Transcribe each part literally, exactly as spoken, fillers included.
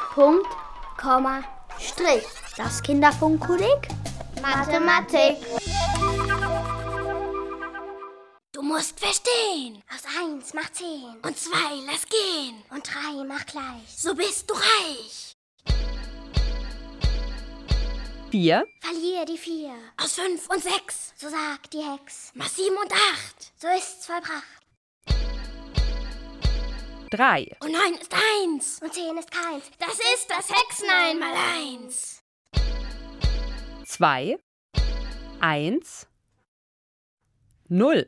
Punkt, Komma, Strich. Das Kinderfunkkolleg Mathematik. Du musst verstehen. Aus eins macht zehn. Und zwei lass gehen. Und drei macht gleich. So bist du reich. Vier. Verlier die vier. Aus fünf und sechs. So sagt die Hex. Mach sieben und acht. So ist's vollbracht. Drei. Und neun ist eins. Und zehn ist keins. Das ist das Hexenein mal eins. Zwei. Eins. Null.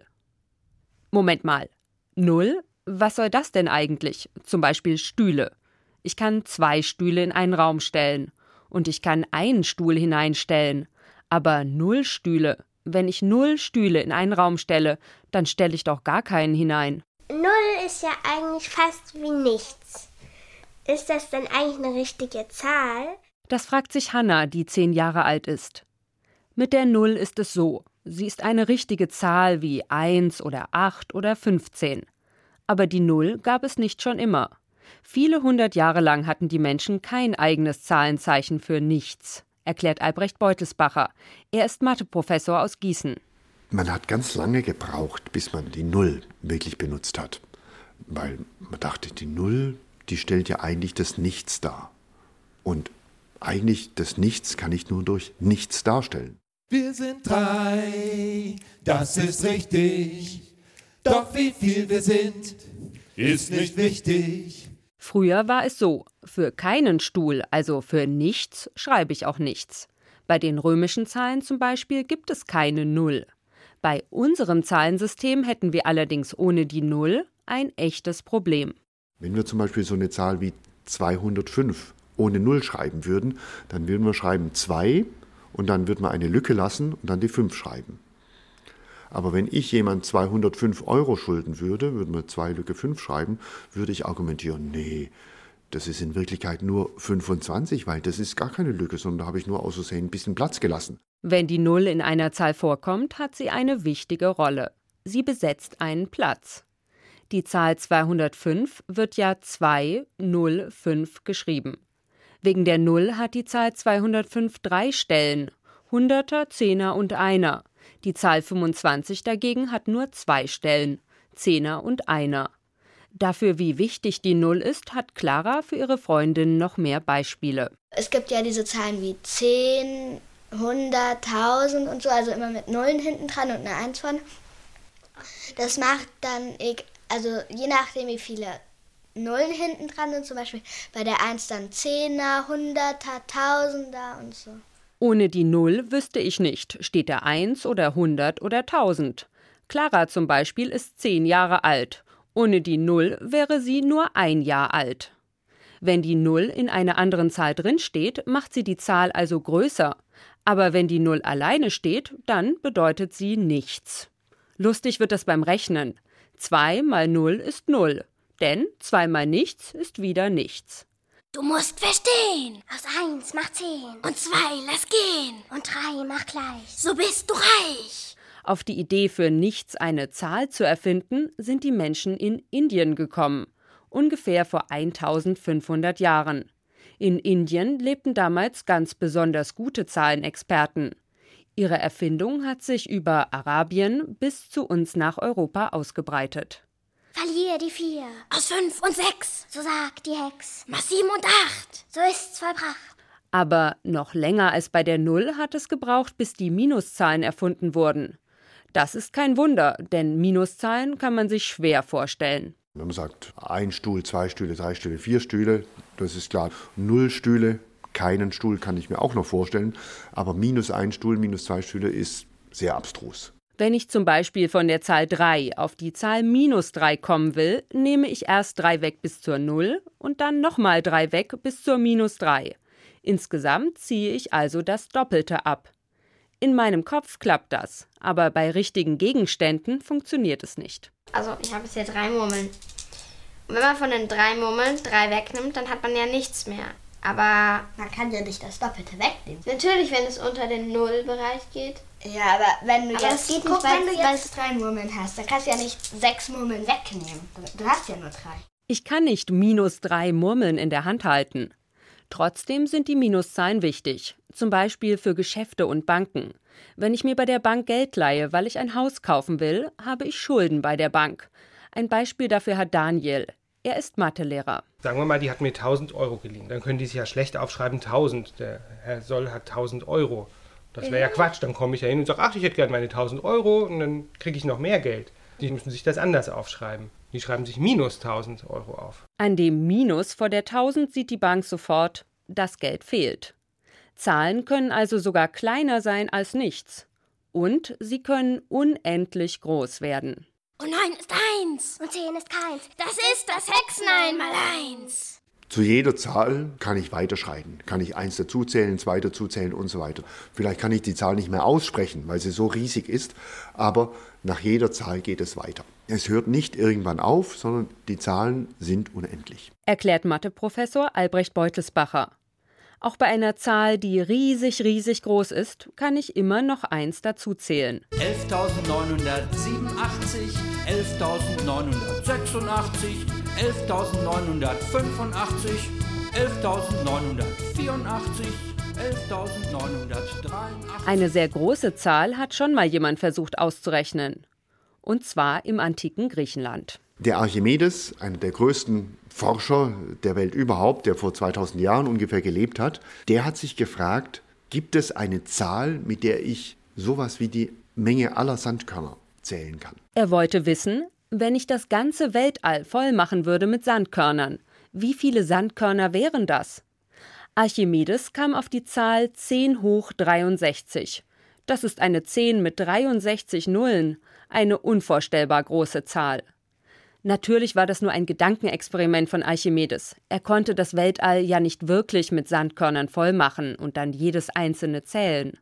Moment mal. Null? Was soll das denn eigentlich? Zum Beispiel Stühle. Ich kann zwei Stühle in einen Raum stellen. Und ich kann einen Stuhl hineinstellen. Aber null Stühle. Wenn ich null Stühle in einen Raum stelle, dann stelle ich doch gar keinen hinein. Null ist ja eigentlich fast wie nichts. Ist das denn eigentlich eine richtige Zahl? Das fragt sich Hanna, die zehn Jahre alt ist. Mit der Null ist es so. Sie ist eine richtige Zahl wie eins oder acht oder fünfzehn. Aber die Null gab es nicht schon immer. Viele hundert Jahre lang hatten die Menschen kein eigenes Zahlenzeichen für nichts, erklärt Albrecht Beutelsbacher. Er ist Matheprofessor aus Gießen. Man hat ganz lange gebraucht, bis man die Null wirklich benutzt hat. Weil man dachte, die Null, die stellt ja eigentlich das Nichts dar. Und eigentlich das Nichts kann ich nur durch Nichts darstellen. Wir sind drei, das ist richtig. Doch wie viel wir sind, ist nicht wichtig. Früher war es so, für keinen Stuhl, also für nichts, schreibe ich auch nichts. Bei den römischen Zahlen zum Beispiel gibt es keine Null. Bei unserem Zahlensystem hätten wir allerdings ohne die Null ein echtes Problem. Wenn wir zum Beispiel so eine Zahl wie zweihundertfünf ohne Null schreiben würden, dann würden wir schreiben zwei und dann würden wir eine Lücke lassen und dann die fünf schreiben. Aber wenn ich jemand zweihundertfünf Euro schulden würde, würden wir zwei Lücke fünf schreiben, würde ich argumentieren, nee, das ist in Wirklichkeit nur fünfundzwanzig, weil das ist gar keine Lücke, sondern da habe ich nur aus Versehen ein bisschen Platz gelassen. Wenn die Null in einer Zahl vorkommt, hat sie eine wichtige Rolle. Sie besetzt einen Platz. Die Zahl zweihundertfünf wird ja zwei null fünf geschrieben. Wegen der Null hat die Zahl zweihundertfünf drei Stellen, Hunderter, Zehner und Einer. Die Zahl fünfundzwanzig dagegen hat nur zwei Stellen, Zehner und Einer. Dafür, wie wichtig die Null ist, hat Clara für ihre Freundin noch mehr Beispiele. Es gibt ja diese Zahlen wie zehn, hundert, tausend und so, also immer mit Nullen hinten dran und eine Eins von. Das macht dann, also je nachdem wie viele Nullen hinten dran sind, zum Beispiel bei der Eins dann Zehner, Hunderter, Tausender und so. Ohne die Null wüsste ich nicht, steht da eins oder hundert oder tausend. Clara zum Beispiel ist zehn Jahre alt. Ohne die Null wäre sie nur ein Jahr alt. Wenn die Null in einer anderen Zahl drin steht, macht sie die Zahl also größer. Aber wenn die Null alleine steht, dann bedeutet sie nichts. Lustig wird das beim Rechnen. zwei mal null ist null. Denn zwei mal nichts ist wieder nichts. Du musst verstehen. Aus eins macht zehn. Und zwei lass gehen. Und drei macht gleich. So bist du reich. Auf die Idee, für nichts eine Zahl zu erfinden, sind die Menschen in Indien gekommen. Ungefähr vor eintausendfünfhundert Jahren. In Indien lebten damals ganz besonders gute Zahlenexperten. Ihre Erfindung hat sich über Arabien bis zu uns nach Europa ausgebreitet. Verlier die vier. Aus fünf und sechs. So sagt die Hex. Mach sieben und acht. So ist's vollbracht. Aber noch länger als bei der Null hat es gebraucht, bis die Minuszahlen erfunden wurden. Das ist kein Wunder, denn Minuszahlen kann man sich schwer vorstellen. Wenn man sagt, ein Stuhl, zwei Stühle, drei Stühle, vier Stühle, das ist klar. Null Stühle, keinen Stuhl kann ich mir auch noch vorstellen. Aber minus ein Stuhl, minus zwei Stühle ist sehr abstrus. Wenn ich zum Beispiel von der Zahl drei auf die Zahl minus drei kommen will, nehme ich erst drei weg bis zur Null und dann nochmal drei weg bis zur minus drei. Insgesamt ziehe ich also das Doppelte ab. In meinem Kopf klappt das, aber bei richtigen Gegenständen funktioniert es nicht. Also ich habe jetzt hier drei Murmeln. Und wenn man von den drei Murmeln drei wegnimmt, dann hat man ja nichts mehr. Aber man kann ja nicht das Doppelte wegnehmen. Natürlich, wenn es unter den Nullbereich geht. Ja, aber wenn du aber jetzt, geht guck, nicht, wenn du jetzt drei Murmeln hast, dann kannst du ja nicht sechs Murmeln wegnehmen. Du hast ja nur drei. Ich kann nicht minus drei Murmeln in der Hand halten. Trotzdem sind die Minuszahlen wichtig, zum Beispiel für Geschäfte und Banken. Wenn ich mir bei der Bank Geld leihe, weil ich ein Haus kaufen will, habe ich Schulden bei der Bank. Ein Beispiel dafür hat Daniel. Er ist Mathelehrer. Sagen wir mal, die hat mir tausend Euro geliehen. Dann können die sich ja schlecht aufschreiben tausend. Der Herr Soll hat tausend Euro. Das wäre ja Quatsch. Dann komme ich ja hin und sage, ach, ich hätte gerne meine tausend Euro und dann kriege ich noch mehr Geld. Die müssen sich das anders aufschreiben. Die schreiben sich minus tausend Euro auf. An dem Minus vor der tausend sieht die Bank sofort, das Geld fehlt. Zahlen können also sogar kleiner sein als nichts. Und sie können unendlich groß werden. Und neun ist eins. Und zehn ist keins. Das ist das Hexnein mal eins. Zu jeder Zahl kann ich weiterschreiben. Kann ich eins dazuzählen, zwei dazuzählen und so weiter. Vielleicht kann ich die Zahl nicht mehr aussprechen, weil sie so riesig ist, aber nach jeder Zahl geht es weiter. Es hört nicht irgendwann auf, sondern die Zahlen sind unendlich. Erklärt Matheprofessor Albrecht Beutelsbacher. Auch bei einer Zahl, die riesig, riesig groß ist, kann ich immer noch eins dazuzählen. elftausendneunhundertsiebenundachtzig, elftausendneunhundertsechsundachtzig, elftausendneunhundertfünfundachtzig, elftausendneunhundertvierundachtzig, elftausendneunhundertdreiundachtzig. Eine sehr große Zahl hat schon mal jemand versucht auszurechnen. Und zwar im antiken Griechenland. Der Archimedes, einer der größten Forscher der Welt überhaupt, der vor zweitausend Jahren ungefähr gelebt hat, der hat sich gefragt, gibt es eine Zahl, mit der ich sowas wie die Menge aller Sandkörner zählen kann? Er wollte wissen, wenn ich das ganze Weltall voll machen würde mit Sandkörnern, wie viele Sandkörner wären das? Archimedes kam auf die Zahl zehn hoch dreiundsechzig. Das ist eine zehn mit dreiundsechzig Nullen, eine unvorstellbar große Zahl. Natürlich war das nur ein Gedankenexperiment von Archimedes. Er konnte das Weltall ja nicht wirklich mit Sandkörnern voll machen und dann jedes einzelne zählen.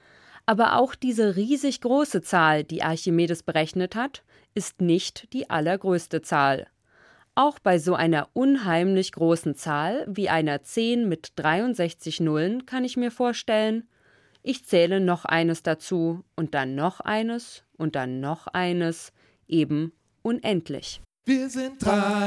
Aber auch diese riesig große Zahl, die Archimedes berechnet hat, ist nicht die allergrößte Zahl. Auch bei so einer unheimlich großen Zahl wie einer zehn mit dreiundsechzig Nullen kann ich mir vorstellen, ich zähle noch eines dazu und dann noch eines und dann noch eines, eben unendlich. Wir sind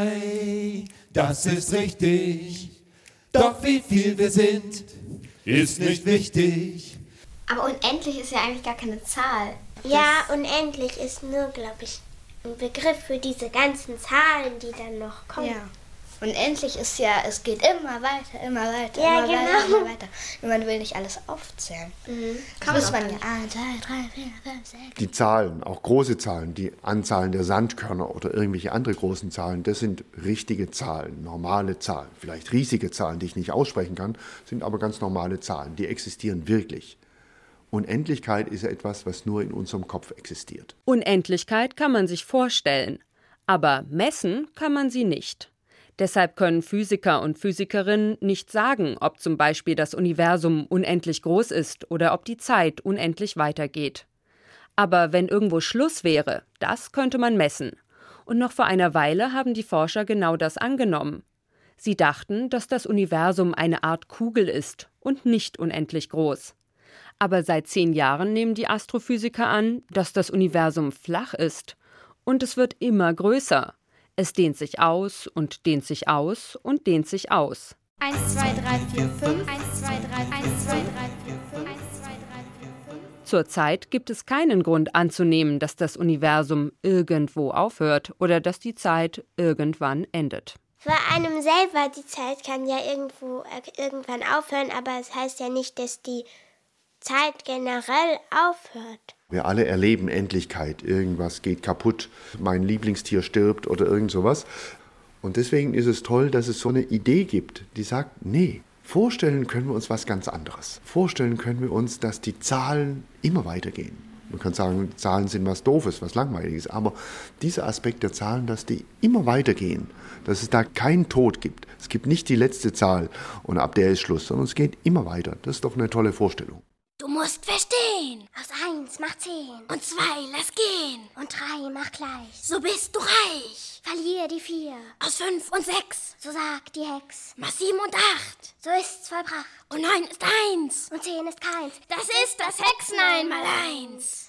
drei, das ist richtig. Doch wie viel wir sind, ist nicht wichtig. Aber unendlich ist ja eigentlich gar keine Zahl. Ja, unendlich ist nur, glaube ich, ein Begriff für diese ganzen Zahlen, die dann noch kommen. Ja. Unendlich ist ja, es geht immer weiter, immer weiter, Ja, immer genau. weiter, immer weiter. Nur man will nicht alles aufzählen. Mhm. Das muss man ja eins, zwei, drei, vier, fünf, sechs. Die Zahlen, auch große Zahlen, die Anzahlen der Sandkörner oder irgendwelche andere großen Zahlen, das sind richtige Zahlen, normale Zahlen. Vielleicht riesige Zahlen, die ich nicht aussprechen kann, sind aber ganz normale Zahlen, die existieren wirklich. Unendlichkeit ist ja etwas, was nur in unserem Kopf existiert. Unendlichkeit kann man sich vorstellen, aber messen kann man sie nicht. Deshalb können Physiker und Physikerinnen nicht sagen, ob zum Beispiel das Universum unendlich groß ist oder ob die Zeit unendlich weitergeht. Aber wenn irgendwo Schluss wäre, das könnte man messen. Und noch vor einer Weile haben die Forscher genau das angenommen. Sie dachten, dass das Universum eine Art Kugel ist und nicht unendlich groß. Aber seit zehn Jahren nehmen die Astrophysiker an, dass das Universum flach ist. Und es wird immer größer. Es dehnt sich aus und dehnt sich aus und dehnt sich aus. eins, zwei, drei, vier, fünf. eins, zwei, drei, eins, zwei, drei, vier, fünf. eins, zwei, drei, vier, fünf. Zurzeit gibt es keinen Grund anzunehmen, dass das Universum irgendwo aufhört oder dass die Zeit irgendwann endet. Für einem selber, die Zeit kann ja irgendwo äh, irgendwann aufhören, aber es heißt ja nicht, dass die Zeit generell aufhört. Wir alle erleben Endlichkeit, irgendwas geht kaputt, mein Lieblingstier stirbt oder irgend sowas. Und deswegen ist es toll, dass es so eine Idee gibt, die sagt, nee, vorstellen können wir uns was ganz anderes. Vorstellen können wir uns, dass die Zahlen immer weitergehen. Man kann sagen, Zahlen sind was Doofes, was Langweiliges, aber dieser Aspekt der Zahlen, dass die immer weitergehen, dass es da keinen Tod gibt. Es gibt nicht die letzte Zahl und ab der ist Schluss, sondern es geht immer weiter. Das ist doch eine tolle Vorstellung. Du musst verstehen. Aus eins mach zehn. Und zwei, lass gehen. Und drei mach gleich. So bist du reich. Verlier die vier. Aus fünf und sechs. So sagt die Hex. Mach sieben und acht. So ist's vollbracht. Und neun ist eins. Und zehn ist keins. Das ist das Hexnein mal eins.